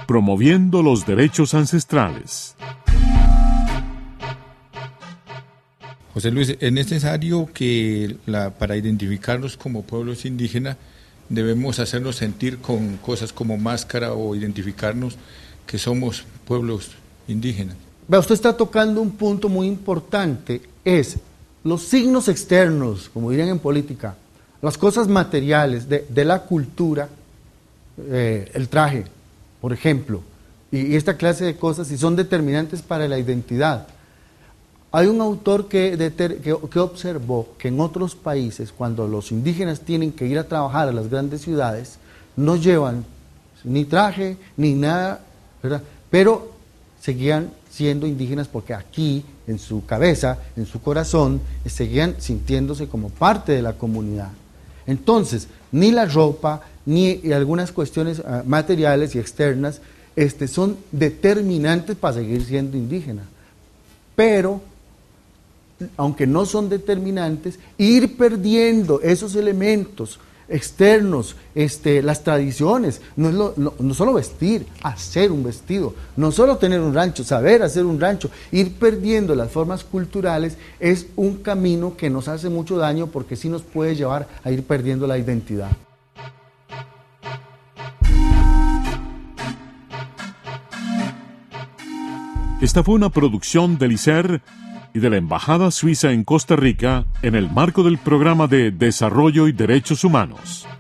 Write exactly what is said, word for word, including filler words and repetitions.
promoviendo los derechos ancestrales. José Luis, es necesario que la, para identificarnos como pueblos indígenas debemos hacernos sentir con cosas como máscara o identificarnos que somos pueblos indígenas. Usted está tocando un punto muy importante, es los signos externos, como dirían en política, las cosas materiales de, de la cultura, eh, el traje, por ejemplo, y, y esta clase de cosas, si son determinantes para la identidad. Hay un autor que, deter, que, que observó que en otros países, cuando los indígenas tienen que ir a trabajar a las grandes ciudades, no llevan ni traje ni nada, ¿verdad? Pero seguían siendo indígenas porque aquí, en su cabeza, en su corazón, seguían sintiéndose como parte de la comunidad. Entonces, ni la ropa, ni algunas cuestiones uh, materiales y externas este, son determinantes para seguir siendo indígena. Pero aunque no son determinantes, ir perdiendo esos elementos externos, este, las tradiciones, no, es lo, no, no solo vestir, hacer un vestido, no solo tener un rancho, saber hacer un rancho, ir perdiendo las formas culturales es un camino que nos hace mucho daño porque sí nos puede llevar a ir perdiendo la identidad. Esta fue una producción del I C E R y de la Embajada Suiza en Costa Rica en el marco del Programa de Desarrollo y Derechos Humanos.